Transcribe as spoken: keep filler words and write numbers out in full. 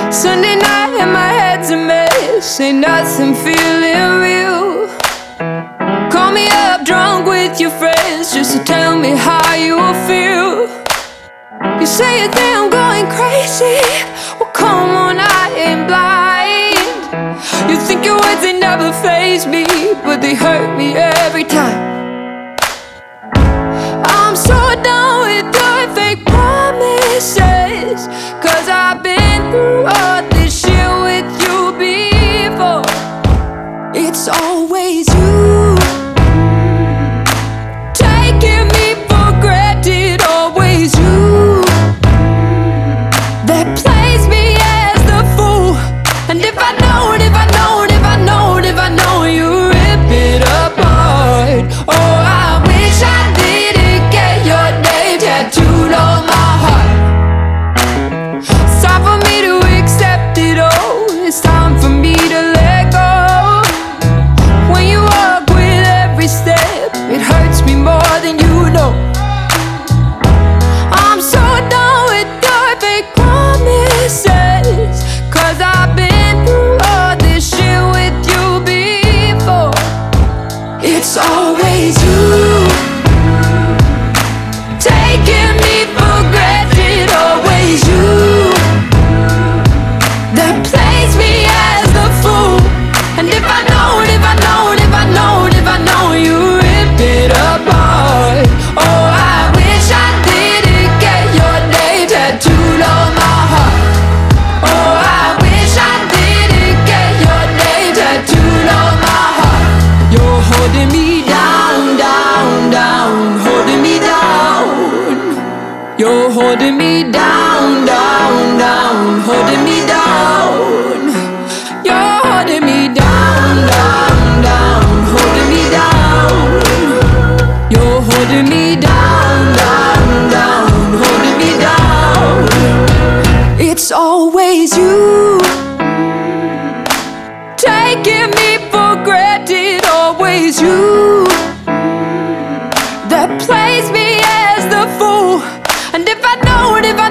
Sunday night and my head's a mess, ain't nothing feeling real. Call me up drunk with your friends just to tell me how you feel. You say you think I'm going crazy, well come on, I ain't blind. You think your words, they never faze me, but they hurt me every time. I'm so done with your fake promises, cause I've been through all this shit with you before. It's always you, taking me for granted. Always you, that plays me as the fool. And if I know it, if I know it, if I know it, if I know it, you rip it apart. Oh, I wish I didn't get your name tattooed on my heart. It's time for me to accept it all. It's time for me to let go. When you walk with every step, it hurts me more than you know. I'm so done with your fake promises, cause I've been through all this shit with you before. It's always you, taking me for granted. Always you, that plays me as the fool. And if I know it, if I know it, if I know it, if I know it, you rip it apart. Oh, I wish I didn't get your name tattooed on my heart. Oh, I wish I didn't get your name tattooed on my heart. You're holding me down, down, down, holding me down. You're holding me down, down, down, holding me down. You're holding me down, down, down, holding me down. You're holding me down, down, down, holding me down. It's always you, taking me for granted. Always you, that plays me as the fool. And if I know it, if I